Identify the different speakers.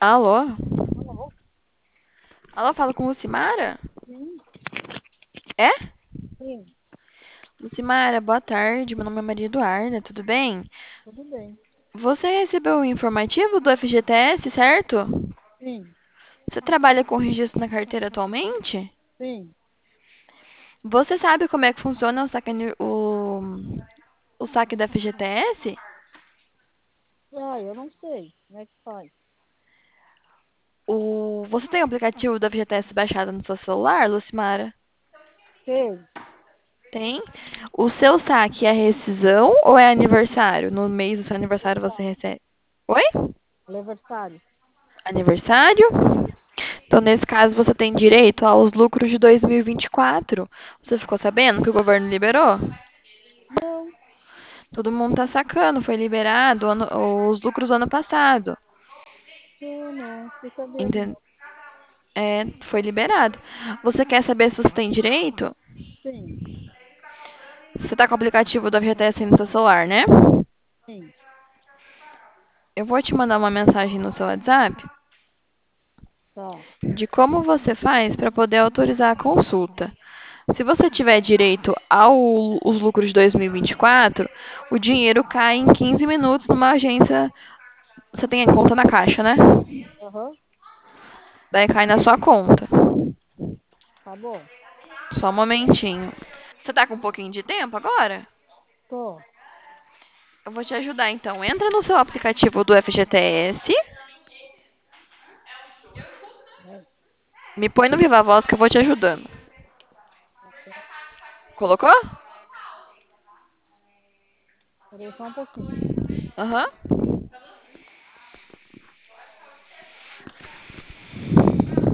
Speaker 1: Alô?
Speaker 2: Alô?
Speaker 1: Alô, falo com Lucimara?
Speaker 2: Sim,
Speaker 1: É?
Speaker 2: sim,
Speaker 1: Lucimara, boa tarde. Meu nome é Maria Eduarda, tudo bem?
Speaker 2: tudo bem.
Speaker 1: Você recebeu o informativo do FGTS, certo?
Speaker 2: Sim,
Speaker 1: Você trabalha com registro na carteira atualmente?
Speaker 2: sim.
Speaker 1: Você sabe como é que funciona o saque da FGTS?
Speaker 2: Ah, eu não sei. Como é que faz?
Speaker 1: Você tem o aplicativo do FGTS baixado no seu celular, Lucimara?
Speaker 2: Sei.
Speaker 1: Tem. O seu saque é rescisão ou é aniversário? No mês do seu aniversário você
Speaker 2: Aniversário.
Speaker 1: recebe. Oi?
Speaker 2: Aniversário.
Speaker 1: Aniversário? Então, nesse caso, você tem direito aos lucros de 2024. Você ficou sabendo que o governo liberou?
Speaker 2: Não,
Speaker 1: Todo mundo tá sacando, foi liberado os lucros do ano passado.
Speaker 2: eu não. Fiquei sabendo,
Speaker 1: Enten-
Speaker 2: não.
Speaker 1: É, foi liberado. Você quer saber se você tem direito?
Speaker 2: Sim,
Speaker 1: Você tá com o aplicativo do FGTS aí no seu celular, né?
Speaker 2: sim.
Speaker 1: Eu vou te mandar uma mensagem no seu WhatsApp
Speaker 2: Tá.
Speaker 1: de como você faz para poder autorizar a consulta. Se você tiver direito aos lucros de 2024, o dinheiro cai em 15 minutos numa agência. Você tem a conta na Caixa, né?
Speaker 2: Aham,
Speaker 1: Daí cai na sua conta.
Speaker 2: tá bom.
Speaker 1: Só um momentinho. Você tá com um pouquinho de tempo agora?
Speaker 2: Tô.
Speaker 1: Eu vou te ajudar então. Entra no seu aplicativo do FGTS.
Speaker 2: É,
Speaker 1: Me põe no Viva Voz que eu vou te ajudando.
Speaker 2: ok.
Speaker 1: Colocou?
Speaker 2: Peraí só um pouquinho.
Speaker 1: Aham.